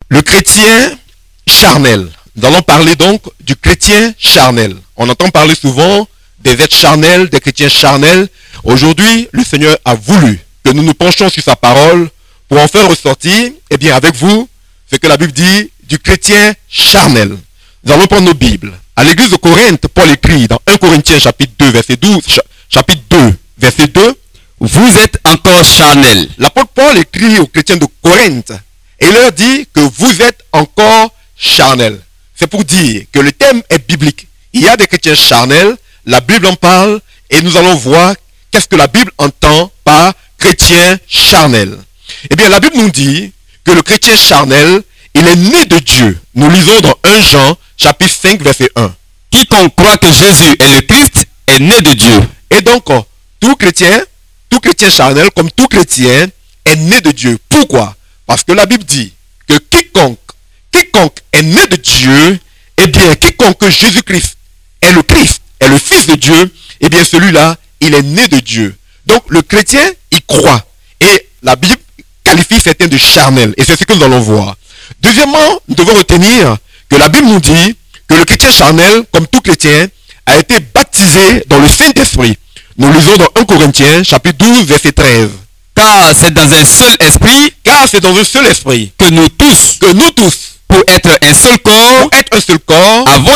Le chrétien charnel. Nous allons parler donc du chrétien charnel. On entend parler souvent des êtres charnels, des chrétiens charnels. Aujourd'hui, le Seigneur a voulu que nous nous penchions sur sa parole pour en faire ressortir, avec vous, ce que la Bible dit du chrétien charnel. Nous allons prendre nos Bibles. À l'église de Corinthe, Paul écrit dans 1 Corinthiens chapitre 2, verset 12, chapitre 2, verset 2, vous êtes encore charnel. L'apôtre Paul écrit aux chrétiens de Corinthe et leur dit que vous êtes encore charnel. C'est pour dire que le thème est biblique. Il y a des chrétiens charnels, la Bible en parle et nous allons voir qu'est-ce que la Bible entend par chrétien charnel. La Bible nous dit que le chrétien charnel, il est né de Dieu. Nous lisons dans 1 Jean chapitre 5 verset 1. Quiconque croit que Jésus est le Christ est né de Dieu. Et donc, tout chrétien charnel, comme tout chrétien, est né de Dieu. Pourquoi? Parce que la Bible dit que quiconque est né de Dieu, quiconque Jésus-Christ est le Christ, est le Fils de Dieu, celui-là, il est né de Dieu. Donc, le chrétien, il croit. Et la Bible qualifie certains de charnels. Et c'est ce que nous allons voir. Deuxièmement, nous devons retenir que la Bible nous dit que le chrétien charnel, comme tout chrétien, a été baptisé dans le Saint-Esprit. Nous lisons dans 1 Corinthiens, chapitre 12, verset 13. Car c'est dans un seul esprit que nous tous, pour être un seul corps, avons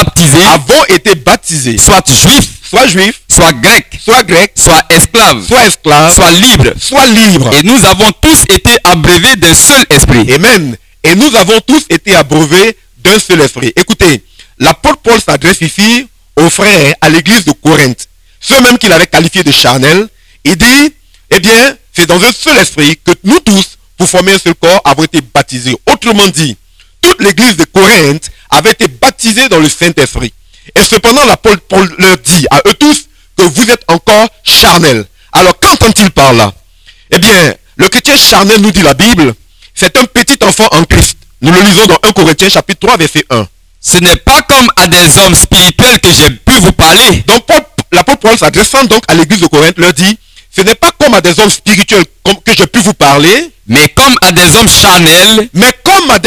été baptisés, soit juifs, soit grecs, soit esclaves, soit libres. Et nous avons tous été abreuvés d'un seul esprit. Amen. Et nous avons tous été abreuvés d'un seul esprit. Écoutez, l'apôtre Paul s'adresse ici aux frères à l'église de Corinthe. Ceux même qu'il avait qualifiés de charnels, il dit, c'est dans un seul esprit que nous tous, pour former un seul corps, avons été baptisés. Autrement dit, toute l'église de Corinthe avait été baptisée dans le Saint-Esprit. Et cependant, l'apôtre Paul leur dit à eux tous que vous êtes encore charnels. Alors, qu'entend-il par là? Le chrétien charnel, nous dit la Bible, c'est un petit enfant en Christ. Nous le lisons dans 1 Corinthiens chapitre 3, verset 1. Ce n'est pas comme à des hommes spirituels que j'ai pu vous parler. Donc, l'apôtre Paul s'adressant donc à l'église de Corinthe leur dit, ce n'est pas comme à des hommes spirituels que je puis vous parler, mais comme à des hommes charnels, comme à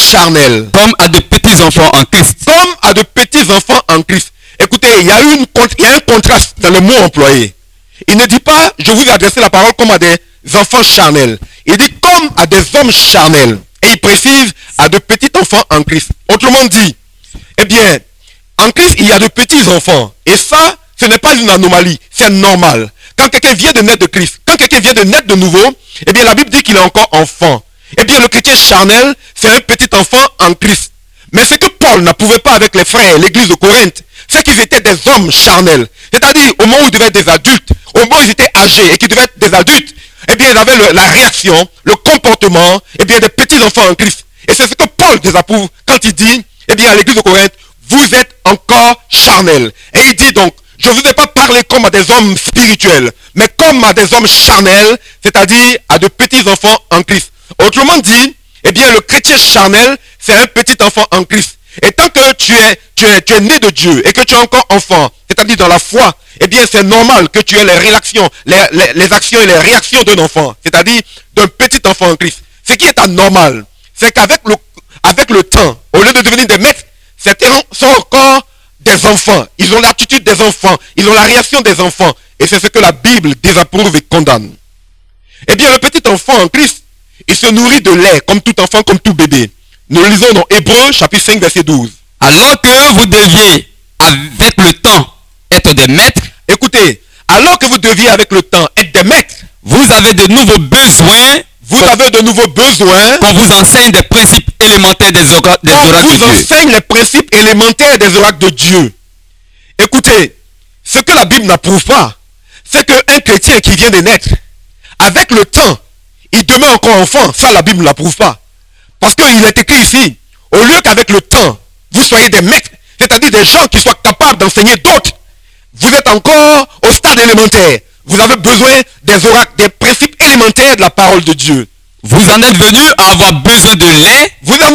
de petits enfants en Christ. Écoutez, il y a un contraste dans le mot employé. Il ne dit pas, je vous ai adressé la parole comme à des enfants charnels. Il dit comme à des hommes charnels. Et il précise à de petits enfants en Christ. Autrement dit, en Christ, il y a de petits enfants. Et ça, ce n'est pas une anomalie, c'est normal. Quand quelqu'un vient de naître de Christ, quand quelqu'un vient de naître de nouveau, la Bible dit qu'il est encore enfant. Le chrétien charnel, c'est un petit enfant en Christ. Mais ce que Paul n'approuvait pas avec les frères, l'église de Corinthe, c'est qu'ils étaient des hommes charnels. C'est-à-dire, au moment où ils devaient être des adultes, au moment où ils étaient âgés et qu'ils devaient être des adultes, ils avaient la réaction, le comportement, des petits enfants en Christ. Et c'est ce que Paul désapprouve quand il dit, à l'église de Corinthe, vous êtes encore charnels. Et il dit donc, je ne vous ai pas parlé comme à des hommes spirituels, mais comme à des hommes charnels, c'est-à-dire à de petits enfants en Christ. Autrement dit, le chrétien charnel, c'est un petit enfant en Christ. Et tant que tu es né de Dieu et que tu es encore enfant, c'est-à-dire dans la foi, c'est normal que tu aies les actions et les réactions d'un enfant, c'est-à-dire d'un petit enfant en Christ. Ce qui est anormal, c'est qu'avec le temps, au lieu de devenir des maîtres, certains sont encore des enfants. Ils ont l'attitude des enfants. Ils ont la réaction des enfants. Et c'est ce que la Bible désapprouve et condamne. Le petit enfant en Christ, il se nourrit de lait, comme tout enfant, comme tout bébé. Nous le lisons dans Hébreux, chapitre 5, verset 12. Alors que vous deviez, avec le temps, être des maîtres. Écoutez, alors que vous deviez, avec le temps, être des maîtres, vous avez de nouveaux besoins. Qu'on vous enseigne des principes élémentaires des oracles de Dieu. Enseigne les principes élémentaires des oracles de Dieu. Écoutez, ce que la Bible n'approuve pas, c'est qu'un chrétien qui vient de naître, avec le temps, il demeure encore enfant. Ça, la Bible ne l'approuve pas. Parce qu'il est écrit ici, au lieu qu'avec le temps, vous soyez des maîtres, c'est-à-dire des gens qui soient capables d'enseigner d'autres, vous êtes encore au stade élémentaire. Vous avez besoin des oracles, des principes élémentaires de la parole de Dieu. Vous en êtes venu à avoir besoin de lait.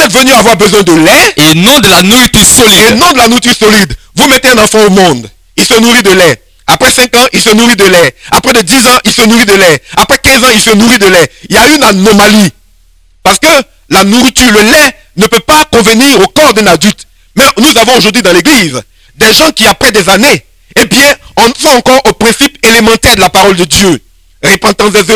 Et non de la nourriture solide. Vous mettez un enfant au monde, il se nourrit de lait. Après 5 ans, il se nourrit de lait. Après de 10 ans, il se nourrit de lait. Après 15 ans, il se nourrit de lait. Il y a une anomalie. Parce que la nourriture, le lait ne peut pas convenir au corps d'un adulte. Mais nous avons aujourd'hui dans l'église des gens qui, après des années, eh bien, en sont encore au principe élémentaire de la parole de Dieu. Repentance des œuvres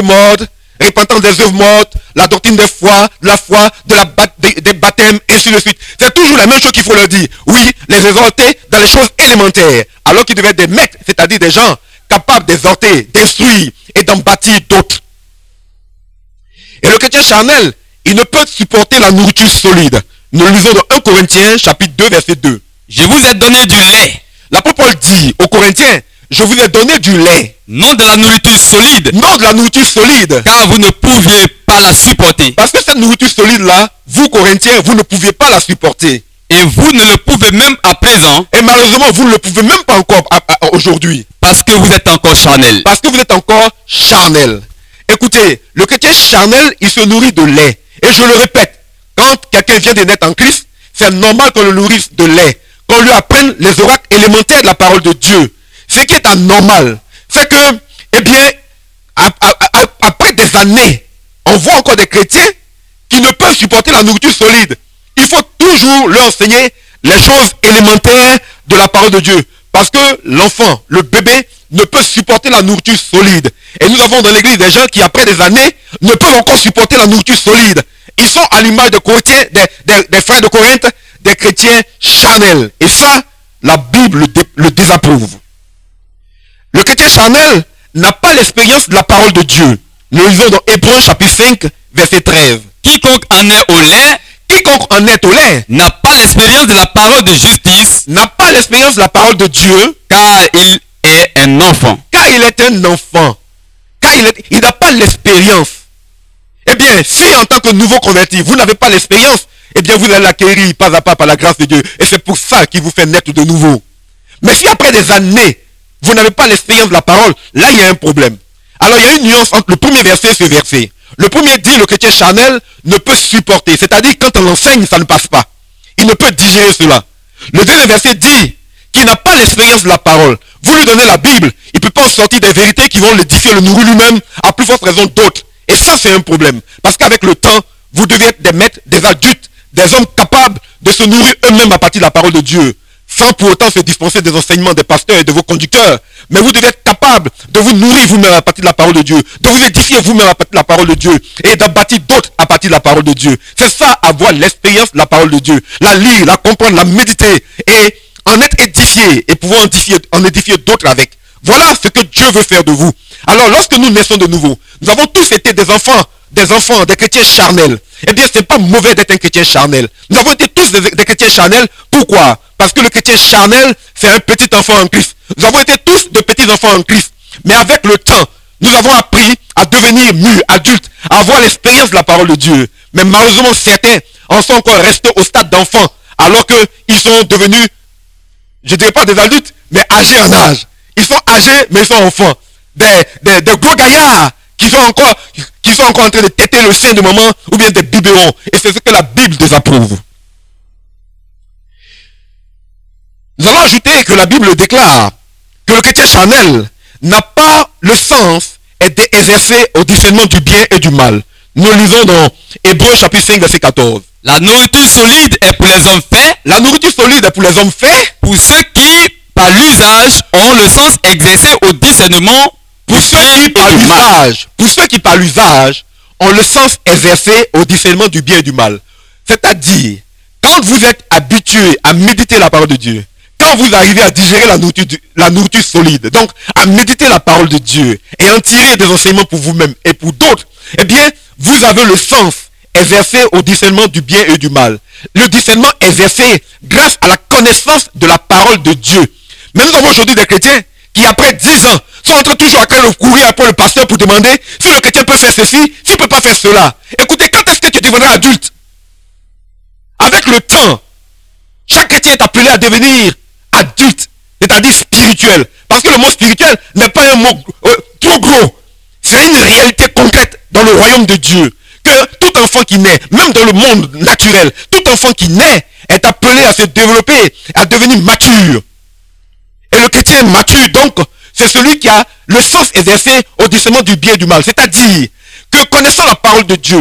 mortes, la doctrine des foi, de la foi, des baptêmes, et ainsi de suite. C'est toujours la même chose qu'il faut leur dire. Oui, les exhorter dans les choses élémentaires, alors qu'ils devaient être des maîtres, c'est-à-dire des gens capables d'exhorter, d'instruire et d'en bâtir d'autres. Et le chrétien charnel, il ne peut supporter la nourriture solide. Nous lisons dans 1 Corinthiens, chapitre 2, verset 2. Je vous ai donné du lait. L'apôtre Paul dit aux Corinthiens, je vous ai donné du lait. Non de la nourriture solide. Non de la nourriture solide. Car vous ne pouviez pas la supporter. Parce que cette nourriture solide-là, vous Corinthiens, vous ne pouviez pas la supporter. Et vous ne le pouvez même à présent. Et malheureusement, vous ne le pouvez même pas encore aujourd'hui. Parce que vous êtes encore charnel. Parce que vous êtes encore charnel. Écoutez, le chrétien charnel, il se nourrit de lait. Et je le répète, quand quelqu'un vient de naître en Christ, c'est normal qu'on le nourrisse de lait. Qu'on lui apprenne les oracles élémentaires de la parole de Dieu. Ce qui est anormal, c'est que, eh bien, après des années, on voit encore des chrétiens qui ne peuvent supporter la nourriture solide. Il faut toujours leur enseigner les choses élémentaires de la parole de Dieu. Parce que l'enfant, le bébé, ne peut supporter la nourriture solide. Et nous avons dans l'église des gens qui, après des années, ne peuvent encore supporter la nourriture solide. Ils sont à l'image des chrétiens, des frères de Corinthe, des chrétiens charnels. Et ça, la Bible le désapprouve. Le chrétien charnel n'a pas l'expérience de la parole de Dieu. Nous lisons dans Hébreux chapitre 5, verset 13. Quiconque en est au lait, n'a pas l'expérience de la parole de justice, n'a pas l'expérience de la parole de Dieu, car il est un enfant. Car il est un enfant. Car il n'a pas l'expérience. Eh bien, si en tant que nouveau converti, vous n'avez pas l'expérience, eh bien vous allez l'acquérir pas à pas par la grâce de Dieu. Et c'est pour ça qu'il vous fait naître de nouveau. Mais si après des années, vous n'avez pas l'expérience de la parole, là il y a un problème. Alors il y a une nuance entre le premier verset et ce verset. Le premier dit le chrétien charnel ne peut supporter. C'est-à-dire quand on l'enseigne, ça ne passe pas. Il ne peut digérer cela. Le deuxième verset dit qu'il n'a pas l'expérience de la parole. Vous lui donnez la Bible, il ne peut pas sortir des vérités qui vont l'édifier, le nourrir lui-même, à plus forte raison d'autres. Et ça c'est un problème. Parce qu'avec le temps, vous devez être des maîtres, des adultes, des hommes capables de se nourrir eux-mêmes à partir de la parole de Dieu. Sans pour autant se dispenser des enseignements des pasteurs et de vos conducteurs. Mais vous devez être capable de vous nourrir vous-même à partir de la parole de Dieu, de vous édifier vous-même à partir de la parole de Dieu, et d'en bâtir d'autres à partir de la parole de Dieu. C'est ça, avoir l'expérience de la parole de Dieu. La lire, la comprendre, la méditer, et en être édifié, et pouvoir en édifier d'autres avec. Voilà ce que Dieu veut faire de vous. Alors lorsque nous naissons de nouveau, nous avons tous été des enfants, des chrétiens charnels. Eh bien, ce n'est pas mauvais d'être un chrétien charnel. Nous avons été tous des chrétiens charnels. Pourquoi? Parce que le chrétien charnel, c'est un petit enfant en Christ. Nous avons été tous de petits enfants en Christ. Mais avec le temps, nous avons appris à devenir mûrs, adultes, à avoir l'expérience de la parole de Dieu. Mais malheureusement, certains en sont encore restés au stade d'enfants, alors qu'ils sont devenus, je ne dirais pas des adultes, mais âgés en âge. Ils sont âgés, mais ils sont enfants. Des gros gaillards qui sont encore en train de téter le sein de maman, ou bien des biberons. Et c'est ce que la Bible désapprouve. Nous allons ajouter que la Bible déclare que le chrétien charnel n'a pas le sens exercé au discernement du bien et du mal. Nous lisons dans Hébreux chapitre 5 verset 14. La nourriture solide est pour les hommes faits. La nourriture solide est pour les hommes faits. Pour ceux qui, par l'usage, ont le sens exercé au discernement. Pour ceux qui par l'usage ont le sens exercé au discernement du bien et du mal. C'est-à-dire, quand vous êtes habitué à méditer la parole de Dieu, quand vous arrivez à digérer la nourriture solide, donc à méditer la parole de Dieu et en tirer des enseignements pour vous-même et pour d'autres, eh bien, vous avez le sens exercé au discernement du bien et du mal. Le discernement exercé grâce à la connaissance de la parole de Dieu. Mais nous avons aujourd'hui des chrétiens qui, après 10 ans, sont en train toujours à courir après le pasteur pour demander si le chrétien peut faire ceci, s'il ne peut pas faire cela. Écoutez, quand est-ce que tu deviendras adulte? Avec le temps, chaque chrétien est appelé à devenir adulte, c'est-à-dire spirituel. Parce que le mot spirituel n'est pas un mot trop gros. C'est une réalité concrète dans le royaume de Dieu. Que tout enfant qui naît, même dans le monde naturel, tout enfant qui naît est appelé à se développer, à devenir mature. Et le chrétien mature, donc, c'est celui qui a le sens exercé au discernement du bien et du mal. C'est-à-dire que connaissant la parole de Dieu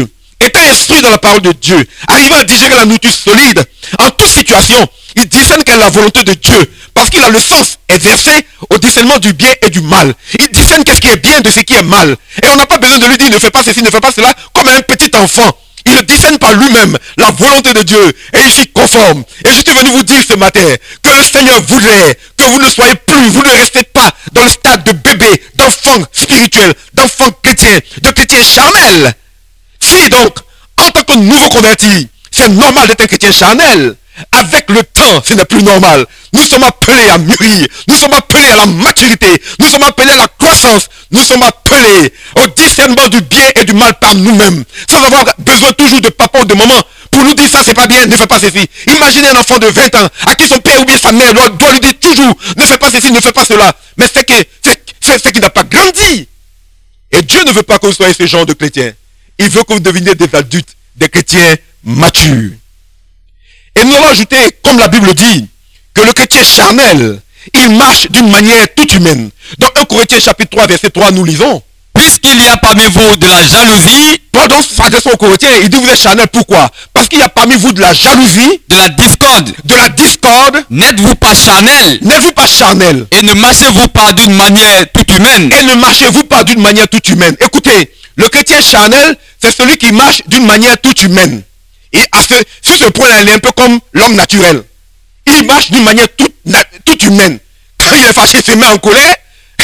étant instruit dans la parole de Dieu, arrivant à digérer la nourriture solide, en toute situation, il discerne quelle est la volonté de Dieu, parce qu'il a le sens exercé au discernement du bien et du mal. Il discerne qu'est-ce qui est bien de ce qui est mal. Et on n'a pas besoin de lui dire ne fais pas ceci, ne fais pas cela, comme un petit enfant. Il discerne par lui-même la volonté de Dieu et il s'y conforme. Et je suis venu vous dire ce matin que le Seigneur voudrait que vous ne soyez plus, vous ne restez pas dans le stade de bébé, d'enfant spirituel, d'enfant chrétien, de chrétien charnel. Si donc, en tant que nouveau converti, c'est normal d'être un chrétien charnel, avec le temps, ce n'est plus normal. Nous sommes appelés à mûrir, nous sommes appelés à la maturité, nous sommes appelés à la croissance, nous sommes appelés au discernement du bien et du mal par nous-mêmes, sans avoir besoin toujours de papa ou de maman pour nous dire ça c'est pas bien, ne fais pas ceci. Imaginez un enfant de 20 ans à qui son père ou bien sa mère doit lui dire toujours ne fais pas ceci, ne fais pas cela. Mais c'est qu'il n'a pas grandi. Et Dieu ne veut pas que vous soyez ce genre de chrétien. Il veut que vous deveniez des adultes, des chrétiens matures. Et nous allons ajouter, comme la Bible dit, que le chrétien charnel, il marche d'une manière toute humaine. Dans 1 Corinthiens chapitre 3, verset 3, nous lisons. Puisqu'il y a parmi vous de la jalousie, Paul donc s'adresse aux Corinthiens, il dit vous êtes charnel, pourquoi? Parce qu'il y a parmi vous de la jalousie, de la discorde, n'êtes-vous pas charnel? N'êtes-vous pas charnel? Et ne marchez-vous pas d'une manière toute humaine? Et ne marchez-vous pas d'une manière toute humaine? Écoutez, le chrétien charnel, c'est celui qui marche d'une manière toute humaine. Et sur ce point-là, il est un peu comme l'homme naturel. Il marche d'une manière toute humaine. Quand il est fâché, il se met en colère.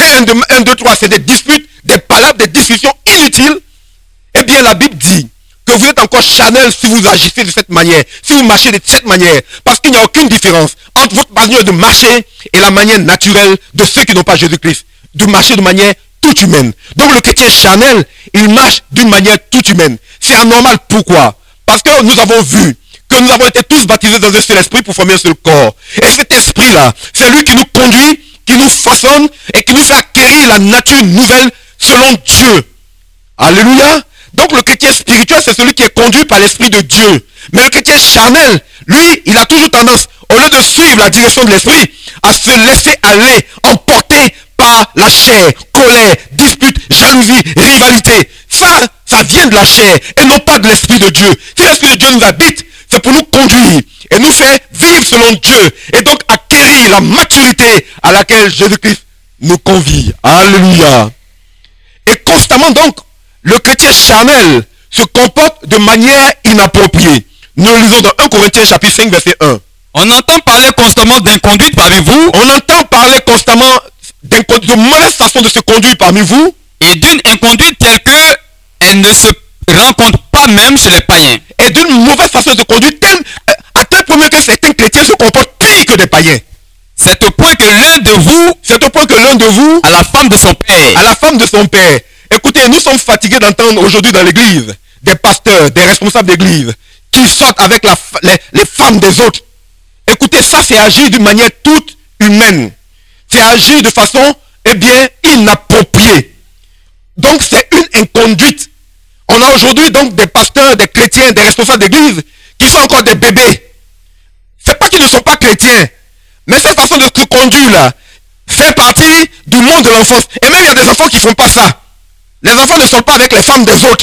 Et 1, 2, 3, c'est des disputes, des palabres, des discussions inutiles. Eh bien, la Bible dit que vous êtes encore charnel si vous agissez de cette manière, si vous marchez de cette manière. Parce qu'il n'y a aucune différence entre votre manière de marcher et la manière naturelle de ceux qui n'ont pas Jésus-Christ. De marcher de manière toute humaine. Donc le chrétien charnel, il marche d'une manière toute humaine. C'est anormal. Pourquoi? Parce que nous avons vu que nous avons été tous baptisés dans un seul esprit pour former un seul corps. Et cet esprit-là, c'est lui qui nous conduit, qui nous façonne et qui nous fait acquérir la nature nouvelle selon Dieu. Alléluia. Donc le chrétien spirituel, c'est celui qui est conduit par l'esprit de Dieu. Mais le chrétien charnel, lui, il a toujours tendance, au lieu de suivre la direction de l'esprit, à se laisser aller, emporter par la chair, colère, dispute, jalousie, rivalité. Ça vient de la chair et non pas de l'esprit de Dieu. Si l'esprit de Dieu nous habite, c'est pour nous conduire et nous faire vivre selon Dieu et donc acquérir la maturité à laquelle Jésus-Christ nous convie. Alléluia. Et constamment donc, le chrétien charnel se comporte de manière inappropriée. Nous lisons dans 1 Corinthiens chapitre 5 verset 1. On entend parler constamment d'inconduite parmi vous. On entend parler constamment de mauvaise façon de se conduire parmi vous. Et d'une inconduite telle que elle ne se rencontre pas même chez les païens. Et d'une mauvaise façon de se conduire à tel point que certains chrétiens se comportent pire que des païens. C'est au point que l'un de vous, à la femme de son père. Écoutez, nous sommes fatigués d'entendre aujourd'hui dans l'église des pasteurs, des responsables d'église qui sortent avec les femmes des autres. Écoutez, ça c'est agir d'une manière toute humaine. C'est agir de façon, inappropriée. Donc c'est une inconduite. On a aujourd'hui donc des pasteurs, des chrétiens, des responsables d'église qui sont encore des bébés. C'est pas qu'ils ne sont pas chrétiens, mais cette façon de se conduire là fait partie du monde de l'enfance. Et même il y a des enfants qui ne font pas ça. Les enfants ne sont pas avec les femmes des autres.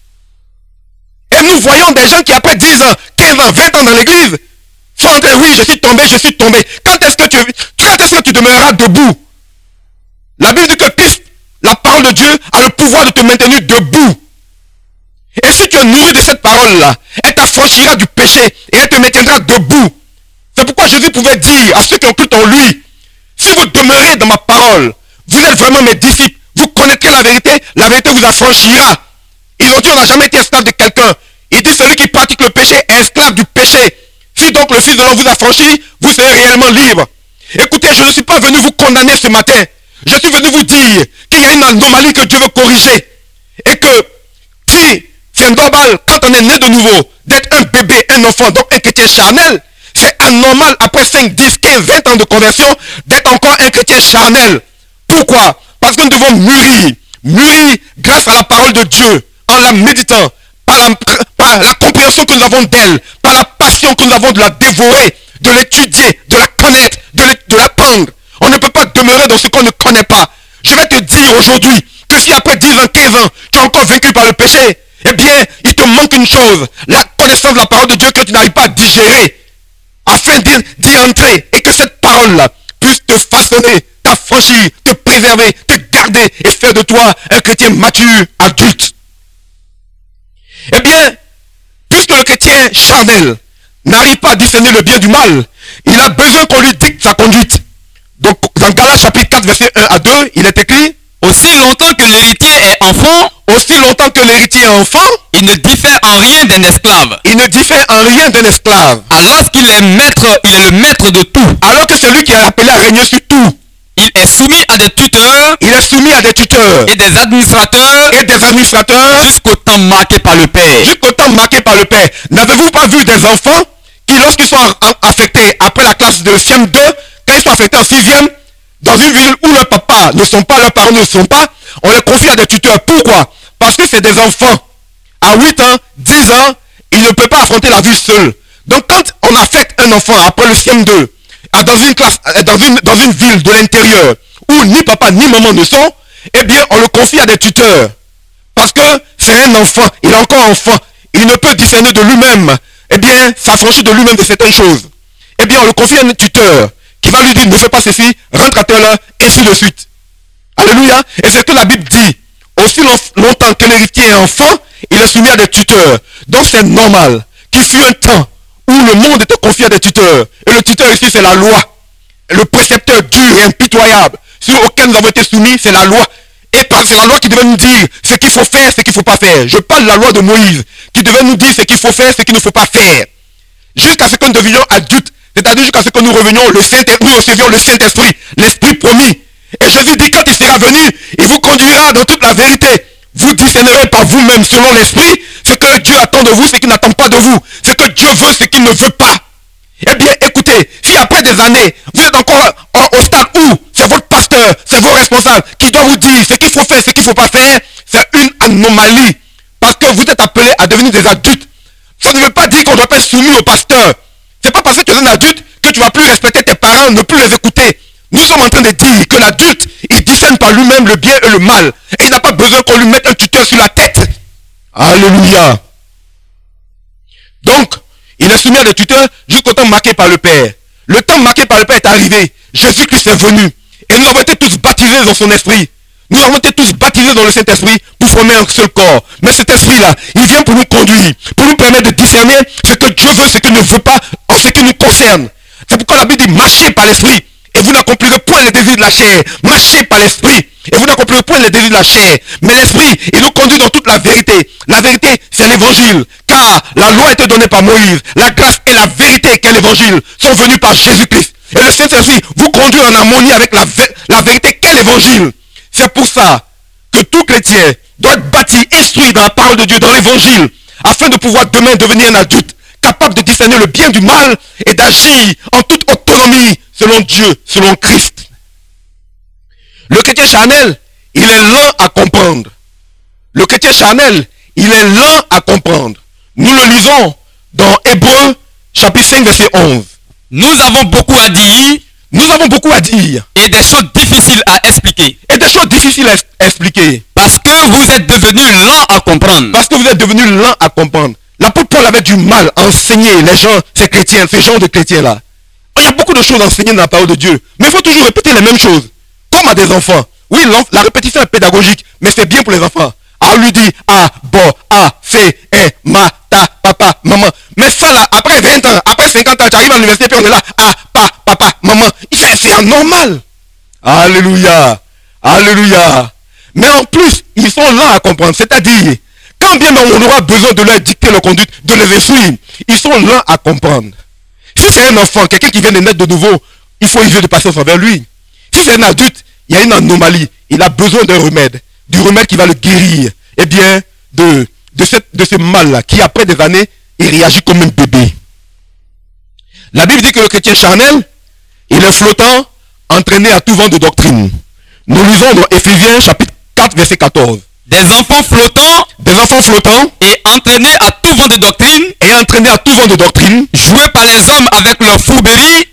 Et nous voyons des gens qui après 10 ans, 15 ans, 20 ans dans l'église font que oui, je suis tombé. Quand est-ce que tu demeureras debout? La Bible dit que Christ, la parole de Dieu, a le pouvoir de te maintenir debout. Et si tu es nourri de cette parole-là, elle t'affranchira du péché et elle te maintiendra debout. C'est pourquoi Jésus pouvait dire à ceux qui ont cru en lui, si vous demeurez dans ma parole, vous êtes vraiment mes disciples, vous connaîtrez la vérité vous affranchira. Aujourd'hui, on n'a jamais été esclave de quelqu'un. Il dit celui qui pratique le péché est esclave du péché. Si donc le Fils de l'homme vous affranchit, vous serez réellement libre. Écoutez, je ne suis pas venu vous condamner ce matin. Je suis venu vous dire qu'il y a une anomalie que Dieu veut corriger. Et que si c'est normal quand on est né de nouveau d'être un bébé, un enfant, donc un chrétien charnel, c'est anormal après 5, 10, 15, 20 ans de conversion d'être encore un chrétien charnel. Pourquoi? Parce que nous devons mûrir grâce à la parole de Dieu, en la méditant, par la compréhension que nous avons d'elle, par la passion que nous avons de la dévorer, de l'étudier, de la connaître, de l'apprendre. On ne peut pas demeurer dans ce qu'on ne connaît pas. Je vais te dire aujourd'hui que si après 10 ans, 15 ans, tu es encore vaincu par le péché, eh bien, il te te manque une chose, la connaissance de la parole de Dieu que tu n'arrives pas à digérer, afin d'y entrer et que cette parole-là puisse te façonner, t'affranchir, te préserver, te garder et faire de toi un chrétien mature, adulte. Eh bien, puisque le chrétien charnel n'arrive pas à discerner le bien du mal, il a besoin qu'on lui dicte sa conduite. Donc, dans Galates chapitre 4, verset 1 à 2, il est écrit: aussi longtemps que l'héritier est enfant, aussi longtemps que l'héritier est enfant, il ne diffère en rien d'un esclave. Il ne diffère en rien d'un esclave. Alors qu'il est le maître de tout. Alors que celui qui est appelé à régner sur tout. Il est soumis à des tuteurs. Il est soumis à des tuteurs. Et des administrateurs. Jusqu'au temps marqué par le Père. Jusqu'au temps marqué par le Père. N'avez-vous pas vu des enfants qui, lorsqu'ils sont affectés après la classe de CM2, quand ils sont affectés en 6e, dans une ville où leurs papas ne sont pas, leurs parents ne sont pas, on les confie à des tuteurs. Pourquoi? Parce que c'est des enfants. À 8 ans, 10 ans, ils ne peuvent pas affronter la vie seul. Donc quand on affecte un enfant après le CM2, dans une classe, dans une ville de l'intérieur, où ni papa ni maman ne sont, eh bien on le confie à des tuteurs. Parce que c'est un enfant, il est encore enfant, il ne peut discerner de lui-même, eh bien s'affranchir de lui-même de certaines choses. Eh bien on le confie à un tuteur, qui va lui dire ne fais pas ceci, rentre à telle heure, et ainsi de suite. Alléluia. Et c'est ce que la Bible dit. Aussi longtemps que l'héritier est enfant, il est soumis à des tuteurs. Donc c'est normal qu'il fut un temps où le monde était confié à des tuteurs. Et le tuteur ici c'est la loi. Le précepteur dur et impitoyable sur auquel nous avons été soumis, c'est la loi. Et c'est la loi qui devait nous dire ce qu'il faut faire, ce qu'il ne faut pas faire. Je parle de la loi de Moïse, qui devait nous dire ce qu'il faut faire, ce qu'il ne faut pas faire. Jusqu'à ce que nous devenions adultes, c'est-à-dire jusqu'à ce que nous revenions, nous recevions le Saint-Esprit, l'Esprit promis. Et Jésus dit, quand il sera venu, il vous conduira dans toute la vérité. Vous discernerez par vous-même, selon l'Esprit, ce que Dieu attend de vous, ce qu'il n'attend pas de vous. Ce que Dieu veut, ce qu'il ne veut pas. Eh bien, écoutez, si après des années, vous êtes encore au stade où c'est votre pasteur, c'est vos responsables qui doivent vous dire ce qu'il faut faire, ce qu'il ne faut pas faire, c'est une anomalie. Parce que vous êtes appelés à devenir des adultes. Ça ne veut pas dire qu'on ne doit pas être soumis au pasteur. C'est pas parce que tu es un adulte que tu vas plus respecter tes parents, ne plus les écouter. Nous sommes en train de dire que l'adulte, il discerne par lui-même le bien et le mal. Et il n'a pas besoin qu'on lui mette un tuteur sur la tête. Alléluia. Donc, il est soumis à des tuteurs jusqu'au temps marqué par le Père. Le temps marqué par le Père est arrivé. Jésus-Christ est venu. Et nous avons été tous baptisés dans son esprit. Nous avons été tous baptisés dans le Saint-Esprit pour former un seul corps. Mais cet esprit-là, il vient pour nous conduire, pour nous permettre de discerner ce que Dieu veut, ce qu'il ne veut pas, en ce qui nous concerne. C'est pourquoi la Bible dit marchez par l'esprit. Et vous n'accomplirez point les désirs de la chair. Marchez par l'esprit. Et vous n'accomplirez point les désirs de la chair. Mais l'esprit, il nous conduit dans toute la vérité. La vérité, c'est l'évangile. Car la loi a été donnée par Moïse. La grâce et la vérité qu'est l'évangile sont venues par Jésus-Christ. Et le Saint-Esprit vous conduit en harmonie avec la vérité qu'est l'évangile. C'est pour ça que tout chrétien doit être bâti, instruit dans la parole de Dieu, dans l'évangile, afin de pouvoir demain devenir un adulte, capable de discerner le bien du mal et d'agir en toute autonomie selon Dieu, selon Christ. Le chrétien charnel, il est lent à comprendre. Le chrétien charnel, il est lent à comprendre. Nous le lisons dans Hébreux, chapitre 5, verset 11. Nous avons beaucoup à dire. Nous avons beaucoup à dire. Et des choses difficiles à expliquer. Et des choses difficiles à expliquer. Parce que vous êtes devenus lents à comprendre. Parce que vous êtes devenus lents à comprendre. L'apôtre Paul avait du mal à enseigner les gens, ces chrétiens, ces gens de chrétiens-là. Il y a beaucoup de choses à enseigner dans la parole de Dieu. Mais il faut toujours répéter les mêmes choses. Comme à des enfants. Oui, la répétition est pédagogique, mais c'est bien pour les enfants. On lui dit A, bo, A, C, E, ma, ta, papa, maman. Mais ça là, après 20 ans, après 50 ans, tu arrives à l'université puis on est là, A, pa, papa, maman. C'est anormal. Alléluia. Alléluia. Mais en plus, ils sont là à comprendre. C'est-à-dire, quand bien même on aura besoin de leur dicter leur conduite, de les instruire, ils sont là à comprendre. Si c'est un enfant, quelqu'un qui vient de naître de nouveau, il faut élever de patience envers lui. Si c'est un adulte, il y a une anomalie. Il a besoin d'un remède. Du remède qui va le guérir. Eh bien, de ce mal-là, qui après des années, il réagit comme un bébé. La Bible dit que le chrétien charnel, il est flottant, entraîné à tout vent de doctrine. Nous lisons dans Éphésiens chapitre 4, verset 14. Des enfants flottants et entraînés à tout vent de doctrine, joués par les hommes avec leur fourberie,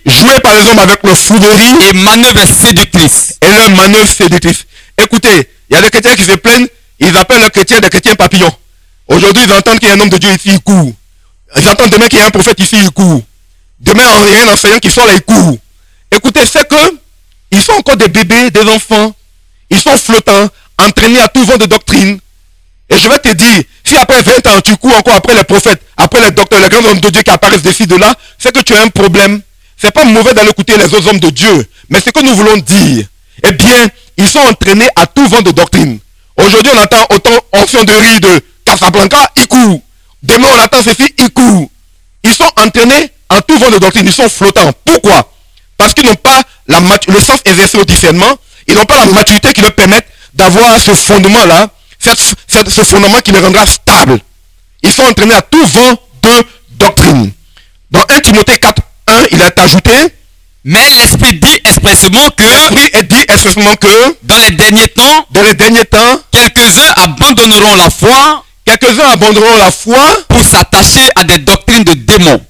et manœuvres séductrices. Écoutez, il y a des chrétiens qui se plaignent, ils appellent les chrétiens des chrétiens papillons. Aujourd'hui, ils entendent qu'il y a un homme de Dieu ici, il court. Ils entendent demain qu'il y a un prophète ici, il court. Demain, il y a un enseignant qui sort là, il court. Écoutez, c'est que ils sont encore des bébés, des enfants. Ils sont flottants, entraînés à tout vent de doctrine. Et je vais te dire, si après 20 ans, tu cours encore après les prophètes, après les docteurs, les grands hommes de Dieu qui apparaissent d'ici, de là, c'est que tu as un problème. C'est pas mauvais d'aller écouter les autres hommes de Dieu. Mais ce que nous voulons dire, eh bien, ils sont entraînés à tout vent de doctrine. Aujourd'hui, on entend autant onction de riz de Casablanca, ils courent. Demain, on entend ceci, ils courent. Ils sont entraînés en tout vent de doctrine. Ils sont flottants. Pourquoi? Parce qu'ils n'ont pas le sens exercé au discernement. Ils n'ont pas la maturité qui leur permet d'avoir ce fondement-là, ce fondement qui les rendra stable. Ils sont entraînés à tout vent de doctrine. Dans 1 Timothée 4, 1, il est ajouté, mais l'Esprit dit expressément que dans les derniers temps, quelques-uns abandonneront la foi pour s'attacher à des doctrines de démons.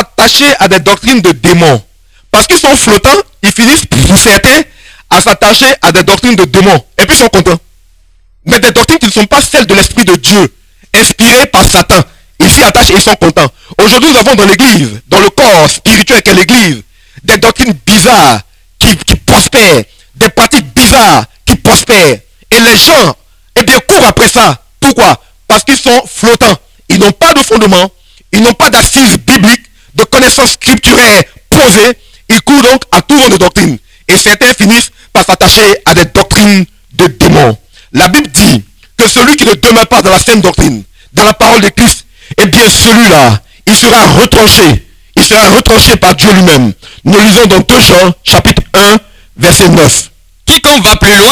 Parce qu'ils sont flottants, ils finissent pour certains à s'attacher à des doctrines de démons. Et puis ils sont contents. Mais des doctrines qui ne sont pas celles de l'Esprit de Dieu, inspirées par Satan. Ils s'y attachent et ils sont contents. Aujourd'hui, nous avons dans l'église, dans le corps spirituel qu'est l'église, des doctrines bizarres qui prospèrent, des pratiques bizarres qui prospèrent. Et les gens, eh bien, courent après ça. Pourquoi? Parce qu'ils sont flottants. Ils n'ont pas de fondement, ils n'ont pas d'assises bibliques, de connaissances scripturaires posées. Ils courent donc à tout vent de doctrine. Et certains finissent par s'attacher à des doctrines de démons. La Bible dit que celui qui ne demeure pas dans la saine doctrine, dans la parole de Christ, eh bien celui-là, il sera retranché. Il sera retranché par Dieu lui-même. Nous lisons dans 2 Jean, chapitre 1, verset 9. Quiconque va plus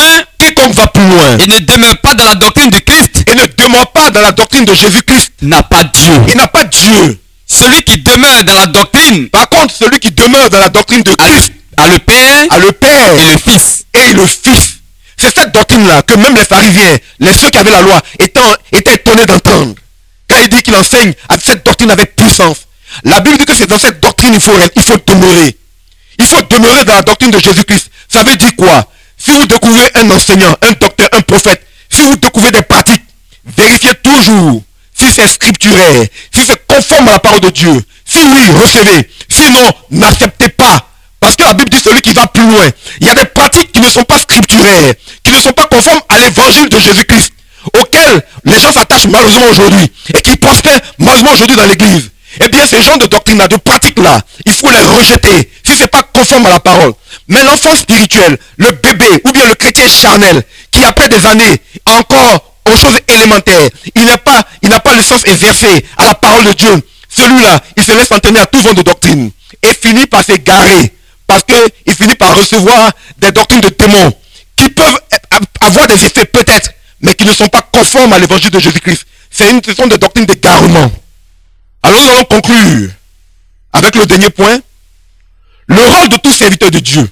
loin et ne demeure pas dans la doctrine de Christ, et ne demeure pas dans la doctrine de Jésus-Christ, n'a pas Dieu. Il n'a pas Dieu. Celui qui demeure dans la doctrine, par contre, celui qui demeure dans la doctrine de Christ, a le Père et le Fils. Et le Fils. C'est cette doctrine-là que même les pharisiens, les ceux qui avaient la loi, étaient étonnés d'entendre. Quand il dit qu'il enseigne à cette doctrine avec puissance, la Bible dit que c'est dans cette doctrine il faut demeurer. Il faut demeurer dans la doctrine de Jésus-Christ. Ça veut dire quoi? Si vous découvrez un enseignant, un docteur, un prophète, si vous découvrez des pratiques, vérifiez toujours si c'est scripturaire, si c'est conforme à la parole de Dieu. Si oui, recevez. Sinon, n'acceptez pas. Parce que la Bible dit celui qui va plus loin. Il y a des pratiques qui ne sont pas scripturaires, qui ne sont pas conformes à l'évangile de Jésus-Christ, auxquelles les gens s'attachent malheureusement aujourd'hui et qui prospèrent malheureusement aujourd'hui dans l'église. Eh bien, ces genres de doctrines-là, de pratiques-là, il faut les rejeter si ce n'est pas conforme à la parole. Mais l'enfant spirituel, le bébé ou bien le chrétien charnel, qui après des années, encore aux choses élémentaires, il n'a pas le sens exercé à la parole de Dieu, celui-là, il se laisse entraîner à tout vent de doctrine et finit par s'égarer parce qu'il finit par recevoir des doctrines de démons qui peuvent avoir des effets peut-être, mais qui ne sont pas conformes à l'évangile de Jésus-Christ. Ce sont des doctrines d'égarement. Alors nous allons conclure avec le dernier point. Le rôle de tout serviteur de Dieu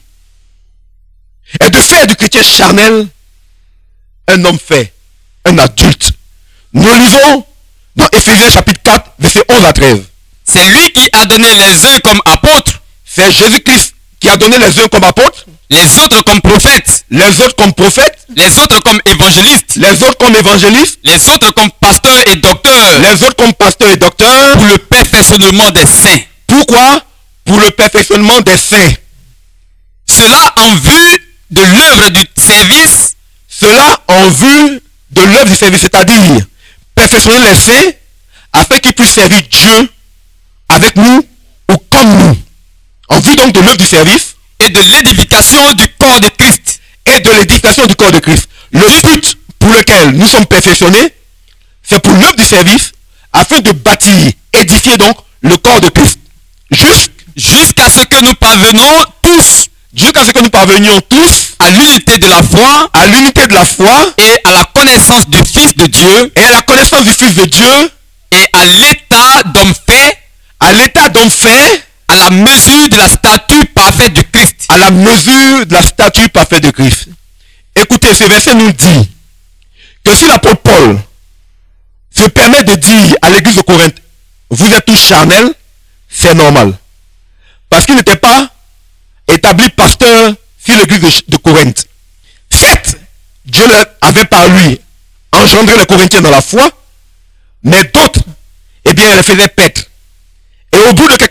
est de faire du chrétien charnel un homme fait, un adulte. Nous lisons dans Éphésiens chapitre 4, versets 11 à 13. C'est lui qui a donné les uns comme apôtres. C'est Jésus-Christ qui a donné les uns comme apôtres. Les autres comme prophètes. Les autres comme prophètes. Les autres comme évangélistes. Les autres comme évangélistes. Les autres comme pasteurs et docteurs. Les autres comme pasteurs et docteurs. Pour le perfectionnement des saints. Pourquoi? Pour le perfectionnement des saints. Cela en vue de l'œuvre du service. Cela en vue de l'œuvre du service, c'est-à-dire perfectionner les saints afin qu'ils puissent servir Dieu avec nous ou comme nous. En vue donc de l'œuvre du service et de l'édification du corps de Christ. Et de l'édification du corps de Christ. Le but pour lequel nous sommes perfectionnés, c'est pour l'œuvre du service afin de bâtir, édifier donc le corps de Christ. Jusqu'à ce que nous parvenions tous. Jusqu'à ce que nous parvenions tous à l'unité de la foi. À l'unité de la foi. Et à la connaissance du Fils de Dieu. Et à la connaissance du Fils de Dieu. Et à l'état d'homme fait. À l'état d'homme fait. À la mesure de la stature parfaite du Christ. À la mesure de la stature parfaite de Christ. Écoutez, ce verset nous dit que si l'apôtre Paul se permet de dire à l'église de Corinthe, vous êtes tous charnels, c'est normal. Parce qu'il n'était pas établi pasteur sur l'église de Corinthe. Certes, Dieu avait par lui engendré les Corinthiens dans la foi, mais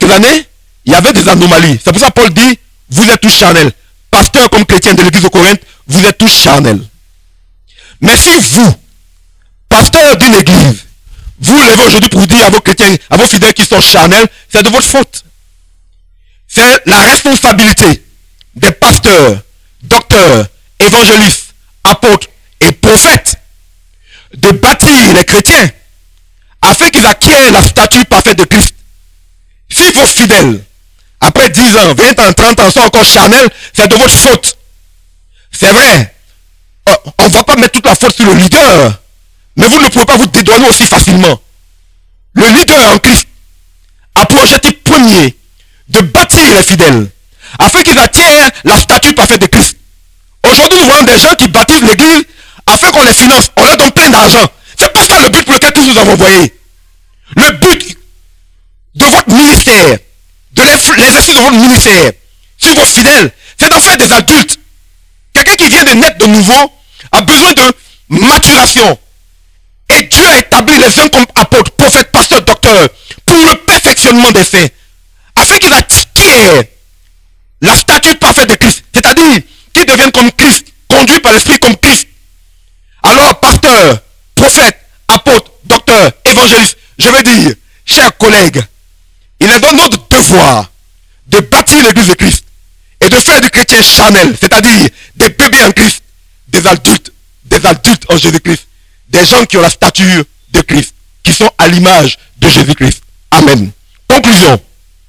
ces années, il y avait des anomalies. C'est pour ça que Paul dit, vous êtes tous charnels. Pasteurs comme chrétiens de l'église de Corinthe, vous êtes tous charnels. Mais si vous, pasteurs d'une église, vous levez aujourd'hui pour dire à vos chrétiens, à vos fidèles qui sont charnels, c'est de votre faute. C'est la responsabilité des pasteurs, docteurs, évangélistes, apôtres et prophètes de bâtir les chrétiens afin qu'ils acquièrent la stature parfaite de Christ. Si vos fidèles, après 10 ans, 20 ans, 30 ans, sont encore charnels, c'est de votre faute. C'est vrai, on ne va pas mettre toute la faute sur le leader, mais vous ne pouvez pas vous dédouaner aussi facilement. Le leader en Christ a pour objectif premier de bâtir les fidèles afin qu'ils acquièrent la stature parfaite de Christ. Aujourd'hui, nous voyons des gens qui bâtissent l'église afin qu'on les finance. On leur donne plein d'argent. C'est pas ça le but pour lequel tous nous avons envoyé. Le but de votre ministère, de l'exercice de votre ministère sur vos fidèles, c'est d'en faire des adultes. Quelqu'un qui vient de naître de nouveau a besoin de maturation. Et Dieu a établi les uns comme apôtres, prophètes, pasteurs, docteurs pour le perfectionnement des saints, afin qu'ils acquièrent la stature parfaite de Christ, c'est-à-dire qu'ils deviennent comme Christ, conduits par l'Esprit comme Christ. Alors, pasteurs, prophètes, apôtres, docteurs, évangélistes, je veux dire, chers collègues, il est dans notre devoir de bâtir l'église de Christ et de faire du chrétien charnel, c'est-à-dire des bébés en Christ, des adultes en Jésus-Christ, des gens qui ont la stature de Christ, qui sont à l'image de Jésus-Christ. Amen. Conclusion.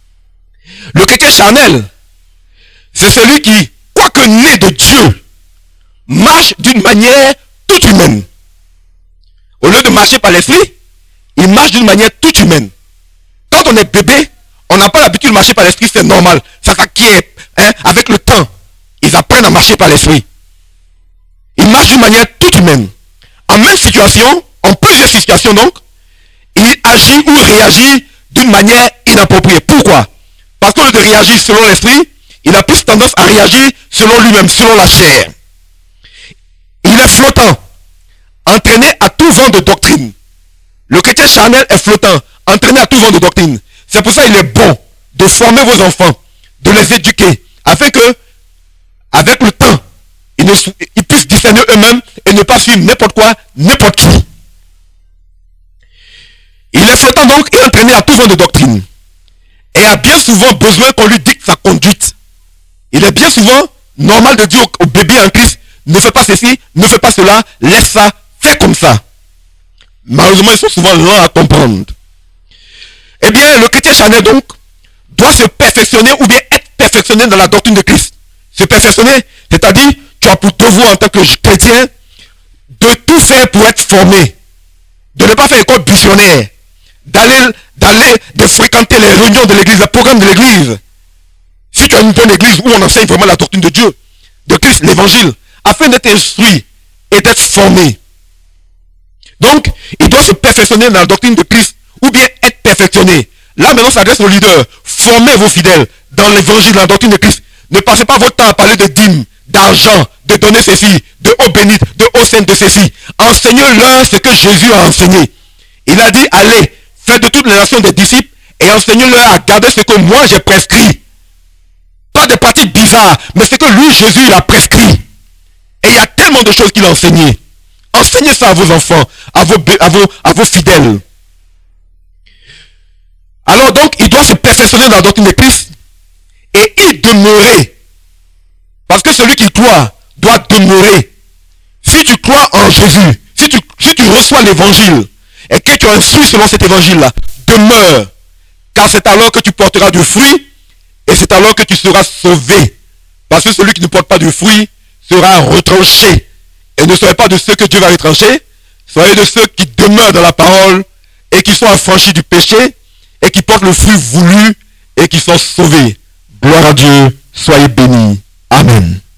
Le chrétien charnel, c'est celui qui, quoique né de Dieu, marche d'une manière toute humaine. Au lieu de marcher par l'esprit, il marche d'une manière toute humaine. Quand on est bébé, on n'a pas l'habitude de marcher par l'esprit, c'est normal. Ça s'acquiert avec le temps. Ils apprennent à marcher par l'esprit. Ils marchent d'une manière toute humaine. En même situation, en plusieurs situations donc, il agit ou réagit d'une manière inappropriée. Pourquoi? Parce qu'au lieu de réagir selon l'esprit, il a plus tendance à réagir selon lui-même, selon la chair. Il est flottant, entraîné à tout vent de doctrine. Le chrétien charnel est flottant, entraîné à tout vent de doctrine. C'est pour ça qu'il est bon de former vos enfants, de les éduquer, afin que, avec le temps, ils puissent discerner eux-mêmes et ne pas suivre n'importe quoi, n'importe qui. Il est flottant donc et entraîné à tout vent de doctrine. Et a bien souvent besoin qu'on lui dicte sa conduite. Il est bien souvent normal de dire au bébé en Christ, ne fais pas ceci, ne fais pas cela, laisse ça, fais comme ça. Malheureusement, ils sont souvent lents à comprendre. Eh bien, le chrétien charnel donc doit se perfectionner ou bien être perfectionné dans la doctrine de Christ. Se perfectionner, c'est-à-dire, tu as pour devoir en tant que chrétien de tout faire pour être formé. De ne pas faire école buissonnaire. De fréquenter les réunions de l'église, les programmes de l'église. Si tu as une bonne église où on enseigne vraiment la doctrine de Dieu, de Christ, l'évangile, afin d'être instruit et d'être formé. Donc, il doit se perfectionner dans la doctrine de Christ, ou bien être perfectionné. Là, maintenant, ça s'adresse aux leaders. Formez vos fidèles dans l'évangile, dans la doctrine de Christ. Ne passez pas votre temps à parler de dîmes, d'argent, de donner ceci, de eau bénite, de eau sainte, de ceci. Enseignez-leur ce que Jésus a enseigné. Il a dit, allez, faites de toutes les nations des disciples et enseignez-leur à garder ce que moi j'ai prescrit. Pas des pratiques bizarres, mais ce que lui, Jésus, il a prescrit. Et il y a tellement de choses qu'il a enseignées. Enseignez ça à vos enfants, à vos fidèles. Alors donc, il doit se perfectionner dans la doctrine de Christ et y demeurer. Parce que celui qui croit doit demeurer. Si tu crois en Jésus, si tu reçois l'évangile et que tu instruis selon cet évangile-là, demeure. Car c'est alors que tu porteras du fruit et c'est alors que tu seras sauvé. Parce que celui qui ne porte pas du fruit sera retranché. Et ne soyez pas de ceux que Dieu va retrancher, soyez de ceux qui demeurent dans la parole et qui sont affranchis du péché et qui portent le fruit voulu et qui sont sauvés. Gloire à Dieu, soyez bénis. Amen.